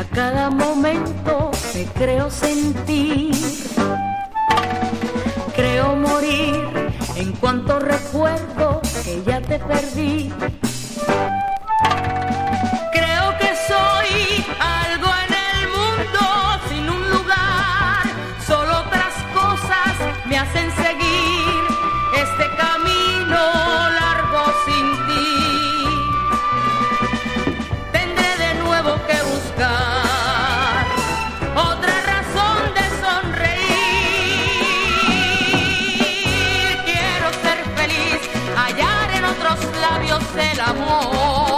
cada momento te creo sentir. Creo morir en cuanto recuerdo que ya te perdí. Creo que soy algo en el mundo sin un lugar. Solo otras cosas me hacen seguir este camino largo sin ti. Tendré de nuevo que buscar otra razón de sonreír. Quiero ser feliz, hallar en otros labios el amor.